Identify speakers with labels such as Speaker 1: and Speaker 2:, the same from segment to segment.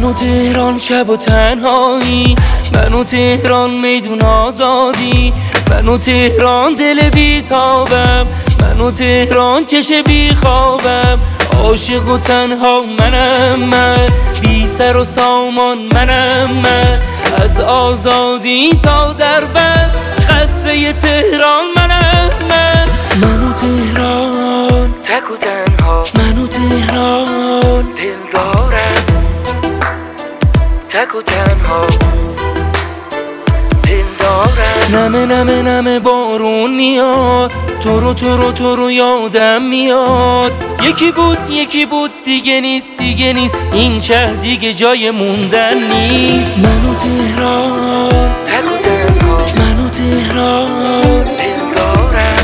Speaker 1: و تهران شب و تنهایی، من و تهران میدون آزادی، من و تهران دل بیتابم، من و تهران چش بیخوابم، عاشق و تنها منم من، بی سر و سامان منم من، از آزادی تا دربند قصه تهران منم من. من و تهران تک و تنها، من و تهران دل دارم، تک و تنها دل دارم. نمه نمه نمه بارون میاد، تو رو یادم میاد، یکی بود دیگه نیست دیگه نیست، این شهر دیگه جای موندن نیست. من و تهران تک و تنها، من و تهران دل دارم.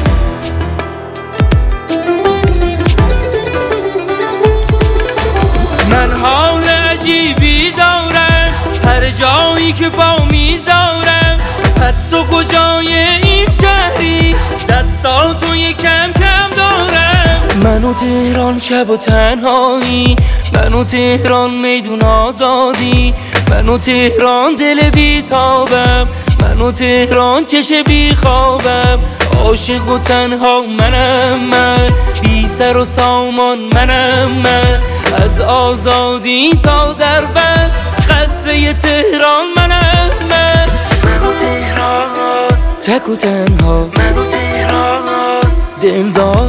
Speaker 1: من حال عجیبی دارم هر جایی که با میذارم، پس تو کجای این شهری دستا توی کم کم دارم. من و تهران شب و تنهایی، من و تهران میدون آزادی، من و تهران دل بیتابم، من و تهران چش بیخوابم، عاشق و تنها منم من، بی سر و سامان منم من، از آزادی تا دربند قصه تهران منم من. من و تهران تک و تنها، من و تهران دل دارم.